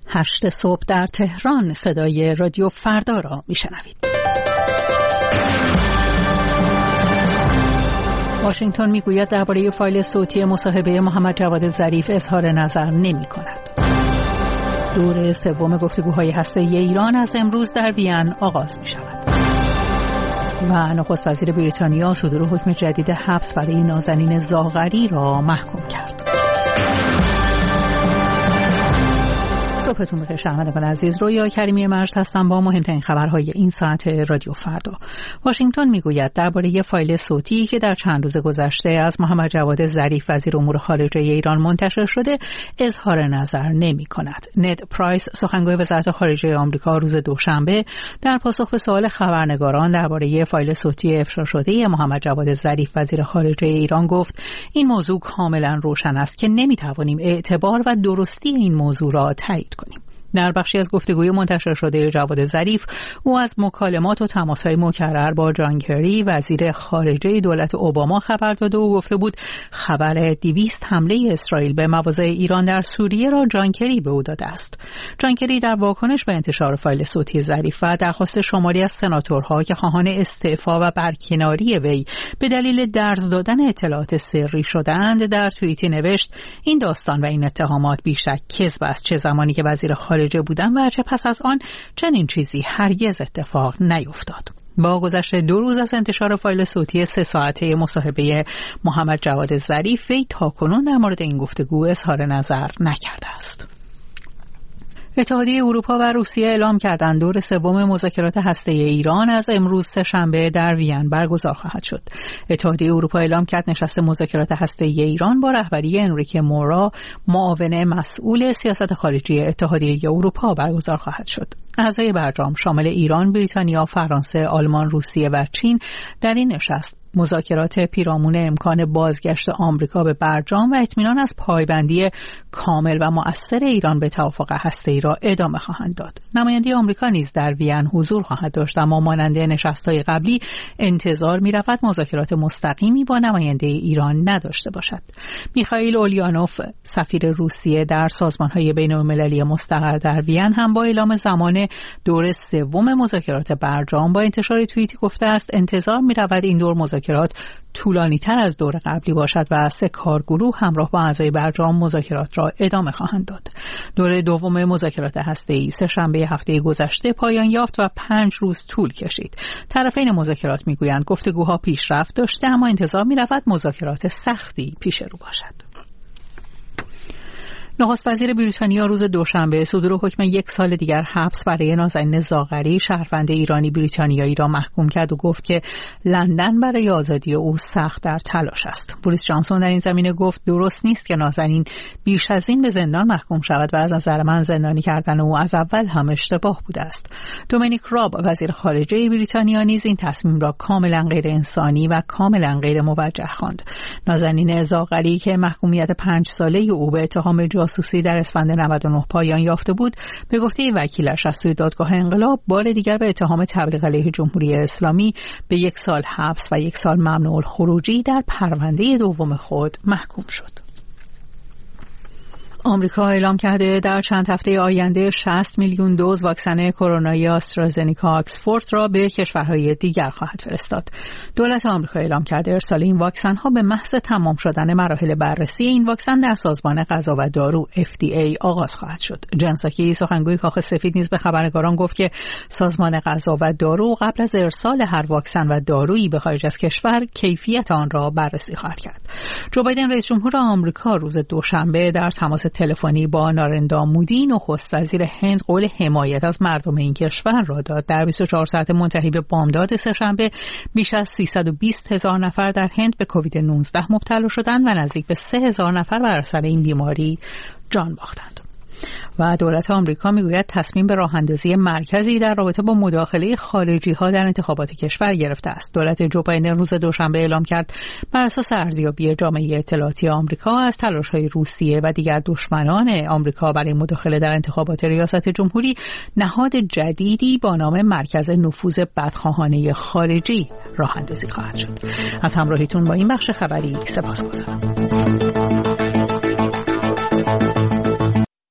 8 صبح در تهران صدای رادیو فردا را میشنوید. واشنگتن میگوید درباره فایل صوتی مصاحبه محمد جواد ظریف اظهار نظر نمی کند. دور سوم گفتگوهای هسته‌ای ایران از امروز در وین آغاز می شود. و نخست وزیر بریتانیا صدور حکم جدید حبس برای نازنین زاغری را محکوم کرد. صبحتون بخیر شنوندگان عزیز، رویا کریمی مرج هستم با مهمترین خبرهای این ساعت رادیو فردا. واشنگتن میگوید درباره فایل صوتی که در چند روز گذشته از محمد جواد ظریف وزیر امور خارجه ایران منتشر شده اظهار نظر نمی کند. نed پرایس سخنگوی وزارت خارجه آمریکا روز دوشنبه در پاسخ به سوال خبرنگاران درباره فایل صوتی افشا شده محمد جواد ظریف وزیر خارجه ایران گفت این موضوع کاملا روشن است که نمیتوانیم اعتبار و درستی این موضوع را تایید کنیم. در بخشی از گفتگوی منتشر شده جواد ظریف، او از مکالمات و تماس‌های مکرر با جان کری وزیر خارجه دولت اوباما خبر داده و گفته بود خبر 200 حمله اسرائیل به مواضع ایران در سوریه را جان کری به او داده است. جان کری در واکنش به انتشار فایل صوتی ظریف و درخواست شماری از سناتورها که خواهان استعفا و برکناری وی به دلیل درز دادن اطلاعات سری شدند در توییتی نوشت این داستان و این اتهامات بیشک کذب است، چه زمانی که وزیر خارجه بودم و چه پس از آن چنین چیزی هرگز اتفاق نیفتاد. با گذشت 2 روز از انتشار فایل صوتی 3 ساعته مصاحبه محمد جواد ظریف، وی تاکنون در مورد این گفتگو اظهار نظر نکرده است. اتحادیه اروپا و روسیه اعلام کردند دور سوم مذاکرات هسته‌ای ایران از امروز سه‌شنبه در وین برگزار خواهد شد. اتحادیه اروپا اعلام کرد نشست مذاکرات هسته‌ای ایران با رهبری انریکه مورا، معاون مسئول سیاست خارجی اتحادیه اروپا برگزار خواهد شد. اعضای برجام شامل ایران، بریتانیا، فرانسه، آلمان، روسیه و چین در این نشست مذاکرات پیرامون امکان بازگشت آمریکا به برجام و اطمینان از پایبندی کامل و مؤثر ایران به توافق هسته‌ای را ادامه خواهند داد. نماینده آمریکا نیز در وین حضور خواهد داشت، اما مانند نشست‌های قبلی انتظار می‌رود مذاکرات مستقیمی با نماینده ایران نداشته باشد. میخائیل اولیانوف، سفیر روسیه در سازمان‌های بین‌المللی مستقر در وین، هم با اعلام زمان دور سوم مذاکرات برجام با انتشار توییتی گفته است انتظار می‌رود این دور مذاکرات طولانی‌تر از دور قبلی باشد و 3 کارگروه همراه با اعضای برجام مذاکرات را ادامه خواهند داد. دور دوم مذاکرات هسته‌ای سه‌شنبه هفته گذشته پایان یافت و 5 روز طول کشید. طرفین مذاکرات می‌گویند گفتگوها پیشرفت داشته، اما انتظار می‌رود مذاکرات سختی پیش رو باشد. نخست وزیر بریتانیا روز دوشنبه صدور حکم 1 سال دیگر حبس برای نازنین زاغری شهروند ایرانی بریتانیایی را محکوم کرد و گفت که لندن برای آزادی او سخت در تلاش است. بوریس جانسون در این زمینه گفت درست نیست که نازنین بیش از این به زندان محکوم شود و از نظر من زندانی کردن او از اول هم اشتباه بوده است. دومینیک راب وزیر خارجه بریتانیا نیز این تصمیم را کاملا غیر انسانی و کاملا غیر موجه خواند. نازنین زاغری که محکومیت 5 ساله او به اتهام جاسوسی در اسفند 99 پایان یافته بود، به گفته وکیلش از سوی دادگاه انقلاب بار دیگر به اتهام تبلیغ علیه جمهوری اسلامی به 1 سال حبس و 1 سال ممنوع الخروجی در پرونده دوم خود محکوم شد. آمریکا اعلام کرده در چند هفته آینده 60 میلیون دوز واکسن کرونایی آسترازنیکا آکسفورد را به کشورهای دیگر خواهد فرستاد. دولت آمریکا اعلام کرده ارسال این واکسن ها به محض تمام شدن مراحل بررسی این واکسن در سازمان غذا و دارو FDA آغاز خواهد شد. جن ساکی سخنگوی کاخ سفید نیز به خبرنگاران گفت که سازمان غذا و دارو قبل از ارسال هر واکسن و دارویی به خارج از کشور کیفیت آن را بررسی خواهد کرد. جو بایدن رئیس جمهور آمریکا روز دوشنبه در تماس تلفنی با نارندرا مودی نخست وزیر هند قول حمایت از مردم این کشور را داد. در 24 ساعت منتهی به بامداد سه‌شنبه بیش از 320,000 نفر در هند به کووید 19 مبتلا شدند و نزدیک به 3,000 نفر بر اثر این بیماری جان باختند. و دولت آمریکا میگوید تصمیم به راه اندازی مرکزی در رابطه با مداخله خارجی ها در انتخابات کشور گرفته است. دولت جو بایدن روز دوشنبه اعلام کرد بر اساس ارزیابی جامعه اطلاعاتی آمریکا از تلاش‌های روسیه و دیگر دشمنان آمریکا برای مداخله در انتخابات ریاست جمهوری نهاد جدیدی با نام مرکز نفوذ بدخواهانه خارجی راه اندازی خواهد شد. از همراهیتون با این بخش خبری سپاسگزارم.